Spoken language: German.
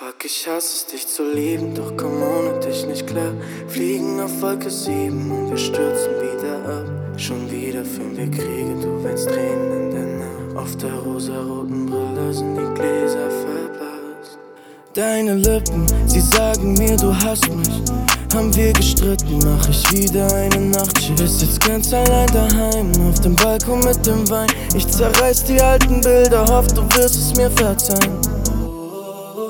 Fuck, ich hasse es, dich zu lieben, doch komm ohne dich nicht klar. Fliegen auf Wolke 7 und wir stürzen wieder ab. Schon wieder führen wir Kriege, du wennst Tränen in der Nacht. Auf der rosaroten Brille sind die Gläser verblasst. Deine Lippen, sie sagen mir, du hasst mich. Haben wir gestritten, mach ich wieder eine Nachtschicht. Bist jetzt ganz allein daheim, auf dem Balkon mit dem Wein. Ich zerreiß die alten Bilder, hoff, du wirst es mir verzeihen.